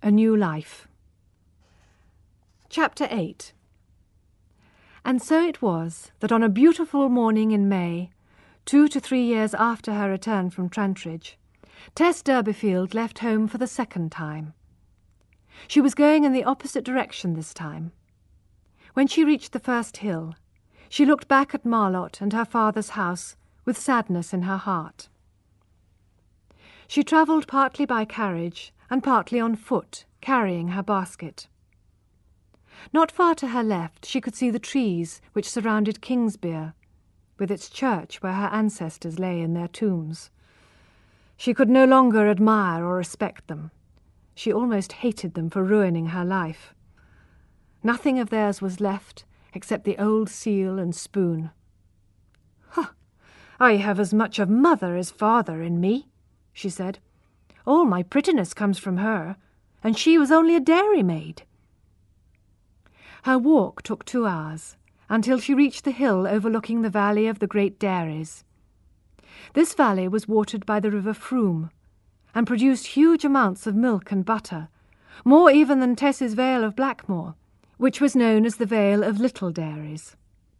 A New Life. Chapter 8. And so it was that on a beautiful morning in May, 2 to 3 years after her return from Trantridge, Tess Durbeyfield left home for the second time. She was going in the opposite direction this time. When she reached the first hill, she looked back at Marlott and her father's house with sadness in her heart. She travelled partly by carriage and partly on foot, carrying her basket. Not far to her left she could see the trees which surrounded Kingsbere, with its church where her ancestors lay in their tombs. She could no longer admire or respect them. She almost hated them for ruining her life. Nothing of theirs was left except the old seal and spoon. "Huh! I have as much of mother as father in me," she said. "All my prettiness comes from her, and she was only a dairymaid." Her walk took 2 hours, until she reached the hill overlooking the valley of the great dairies. This valley was watered by the river Froom, and produced huge amounts of milk and butter, more even than Tess's Vale of Blackmoor, which was known as the Vale of Little Dairies.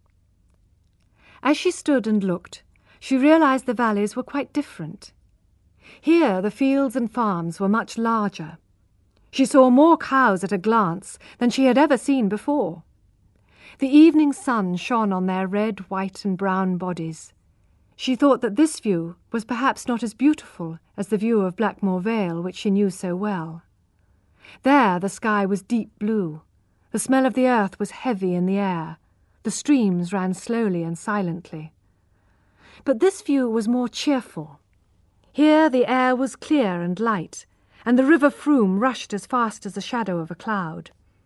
As she stood and looked, she realized the valleys were quite different. Here the fields and farms were much larger. She saw more cows at a glance than she had ever seen before. The evening sun shone on their red, white and brown bodies. She thought that this view was perhaps not as beautiful as the view of Blackmoor Vale, which she knew so well. There the sky was deep blue. The smell of the earth was heavy in the air. The streams ran slowly and silently. But this view was more cheerful. Here the air was clear and light, and the river Froom rushed as fast as the shadow of a cloud.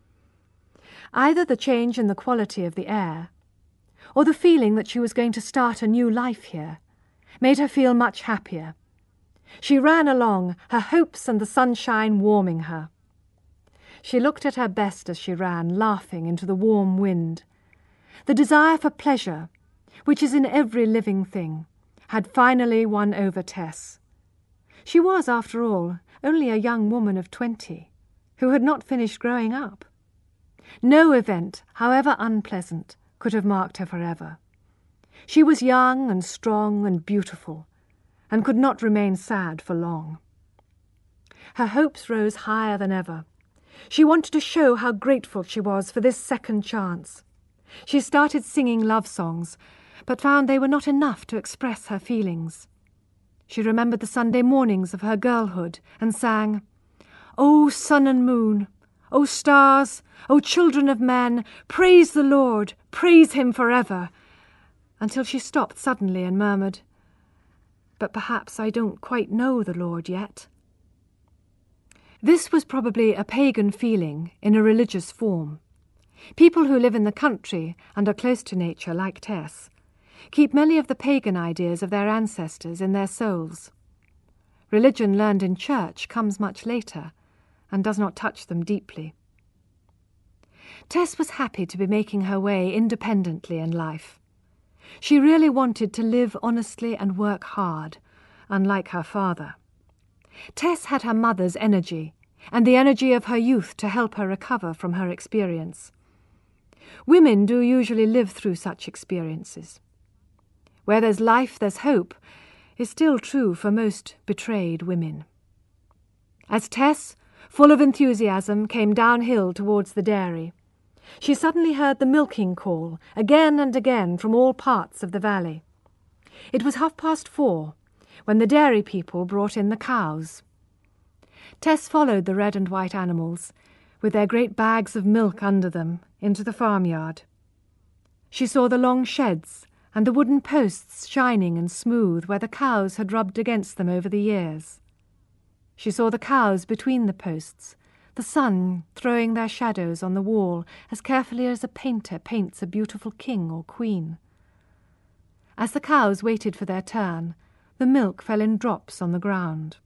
Either the change in the quality of the air, or the feeling that she was going to start a new life here, made her feel much happier. She ran along, her hopes and the sunshine warming her. She looked at her best as she ran, laughing into the warm wind. The desire for pleasure, which is in every living thing, had finally won over Tess. She was, after all, only a young woman of 20, who had not finished growing up. No event, however unpleasant, could have marked her forever. She was young and strong and beautiful, and could not remain sad for long. Her hopes rose higher than ever. She wanted to show how grateful she was for this second chance. She started singing love songs, but found they were not enough to express her feelings. She remembered the Sunday mornings of her girlhood and sang, "O sun and moon, O stars, O children of men, praise the Lord, praise him forever," until she stopped suddenly and murmured, "But perhaps I don't quite know the Lord yet." This was probably a pagan feeling in a religious form. People who live in the country and are close to nature, like Tess, keep many of the pagan ideas of their ancestors in their souls. Religion learned in church comes much later and does not touch them deeply. Tess was happy to be making her way independently in life. She really wanted to live honestly and work hard, unlike her father. Tess had her mother's energy and the energy of her youth to help her recover from her experience. Women do usually live through such experiences. Where there's life, there's hope, is still true for most betrayed women. As Tess, full of enthusiasm, came downhill towards the dairy, she suddenly heard the milking call again and again from all parts of the valley. It was 4:30 when the dairy people brought in the cows. Tess followed the red and white animals, with their great bags of milk under them, into the farmyard. She saw the long sheds and the wooden posts shining and smooth where the cows had rubbed against them over the years. She saw the cows between the posts, the sun throwing their shadows on the wall as carefully as a painter paints a beautiful king or queen. As the cows waited for their turn, the milk fell in drops on the ground.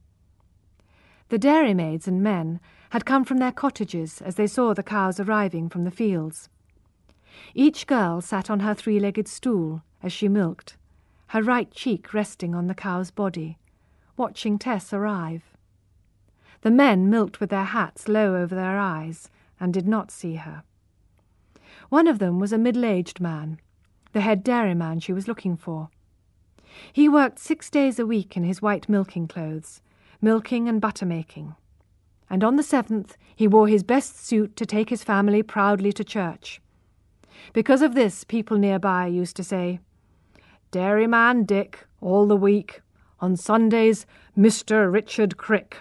The dairymaids and men had come from their cottages as they saw the cows arriving from the fields. Each girl sat on her 3-legged stool as she milked, her right cheek resting on the cow's body, watching Tess arrive. The men milked with their hats low over their eyes and did not see her. One of them was a middle-aged man, the head dairyman she was looking for. He worked 6 days a week in his white milking clothes, milking and butter-making. And on the 7th he wore his best suit to take his family proudly to church. Because of this, people nearby used to say, "Dairyman Dick, all the week. On Sundays, Mr. Richard Crick."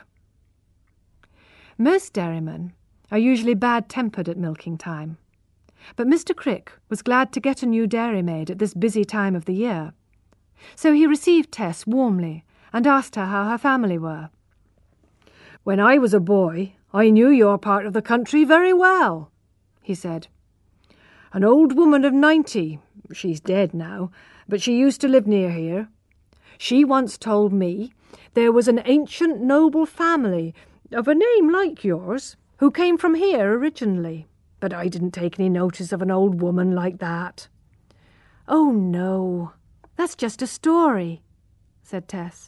Most dairymen are usually bad-tempered at milking time, but Mr. Crick was glad to get a new dairymaid at this busy time of the year. So he received Tess warmly and asked her how her family were. "When I was a boy, I knew your part of the country very well," he said. "An old woman of 90, she's dead now, but she used to live near here. She once told me there was an ancient noble family of a name like yours who came from here originally, but I didn't take any notice of an old woman like that." "Oh, no, that's just a story," said Tess.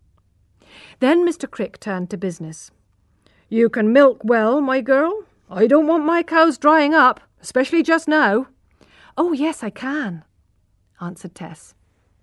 Then Mr. Crick turned to business. "You can milk well, my girl. I don't want my cows drying up, especially just now." "Oh, yes, I can," answered Tess.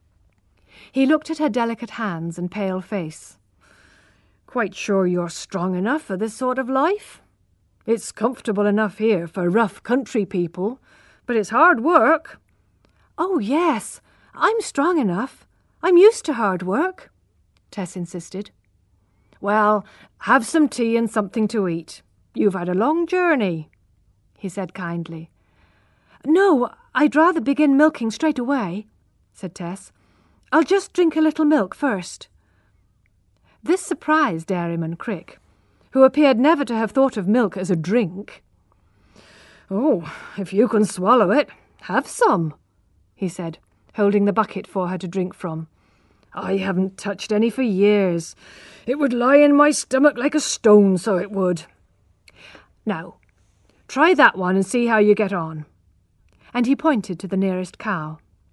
He looked at her delicate hands and pale face. "Quite sure you're strong enough for this sort of life? It's comfortable enough here for rough country people, but it's hard work." "Oh, yes, I'm strong enough. I'm used to hard work," Tess insisted. "Well, have some tea and something to eat. You've had a long journey," he said kindly. "No, I'd rather begin milking straight away," said Tess. "I'll just drink a little milk first." This surprised Dairyman Crick, who appeared never to have thought of milk as a drink. "Oh, if you can swallow it, have some," he said, holding the bucket for her to drink from. "I haven't touched any for years. It would lie in my stomach like a stone, so it would. Now, try that one and see how you get on." And he pointed to the nearest cow.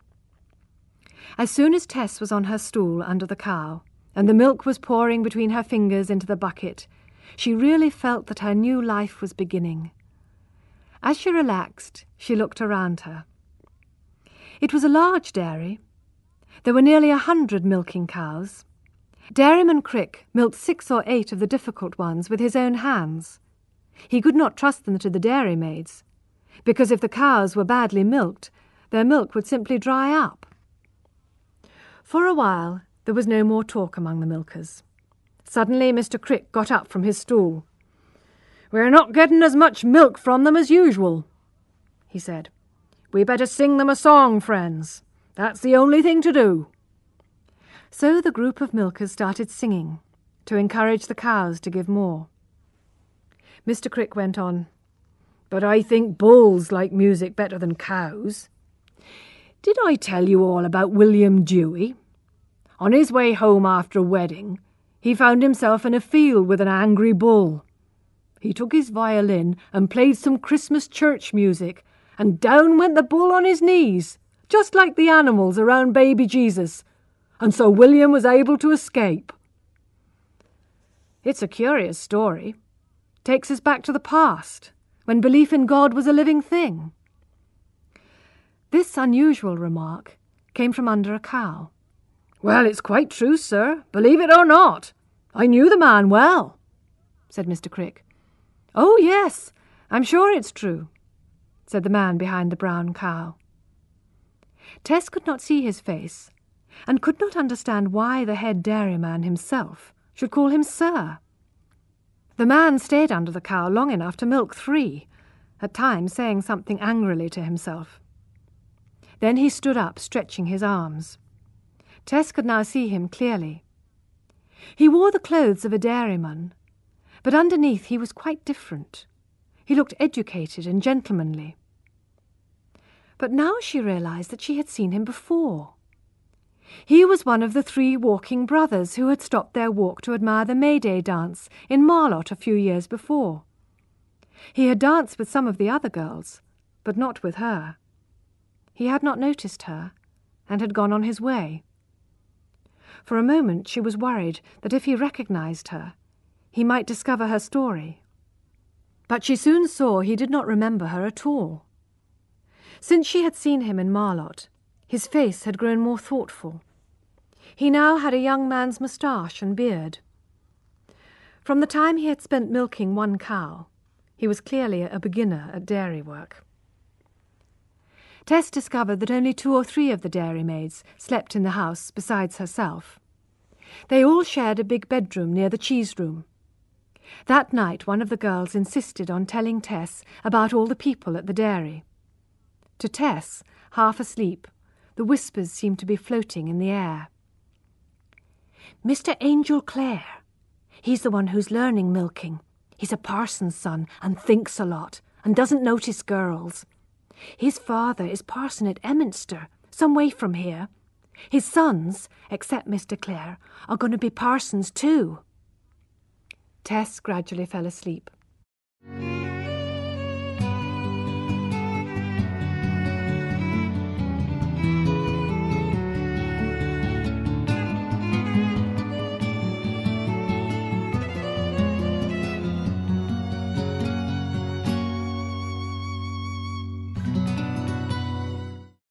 As soon as Tess was on her stool under the cow, and the milk was pouring between her fingers into the bucket, she really felt that her new life was beginning. As she relaxed, she looked around her. It was a large dairy. There were nearly 100 milking cows. Dairyman Crick milked 6 or 8 of the difficult ones with his own hands. He could not trust them to the dairymaids, because if the cows were badly milked, their milk would simply dry up. For a while, there was no more talk among the milkers. Suddenly Mr. Crick got up from his stool. "We're not getting as much milk from them as usual," he said. "We better sing them a song, friends. That's the only thing to do." So the group of milkers started singing, to encourage the cows to give more. Mr. Crick went on, "But I think bulls like music better than cows. Did I tell you all about William Dewey? On his way home after a wedding, he found himself in a field with an angry bull. He took his violin and played some Christmas church music, and down went the bull on his knees, just like the animals around baby Jesus, and so William was able to escape." It's a curious story. Takes us back to the past, when belief in God was a living thing. This unusual remark came from under a cow. "Well, it's quite true, sir, believe it or not. I knew the man well," said Mr. Crick. "Oh, yes, I'm sure it's true," said the man behind the brown cow. Tess could not see his face, and could not understand why the head dairyman himself should call him sir. The man stayed under the cow long enough to milk 3, at times saying something angrily to himself. Then he stood up, stretching his arms. Tess could now see him clearly. He wore the clothes of a dairyman, but underneath he was quite different. He looked educated and gentlemanly. But now she realized that she had seen him before. He was one of the 3 walking brothers who had stopped their walk to admire the May Day dance in Marlott a few years before. He had danced with some of the other girls, but not with her. He had not noticed her, and had gone on his way. For a moment she was worried that if he recognized her, he might discover her story. But she soon saw he did not remember her at all. Since she had seen him in Marlott, his face had grown more thoughtful. He now had a young man's moustache and beard. From the time he had spent milking one cow, he was clearly a beginner at dairy work. Tess discovered that only 2 or 3 of the dairymaids slept in the house besides herself. They all shared a big bedroom near the cheese room. That night one of the girls insisted on telling Tess about all the people at the dairy. To Tess, half asleep, the whispers seemed to be floating in the air. "Mr. Angel Clare. He's the one who's learning milking. He's a parson's son and thinks a lot and doesn't notice girls. His father is parson at Emminster, some way from here. His sons, except Mr. Clare, are going to be parsons too." Tess gradually fell asleep.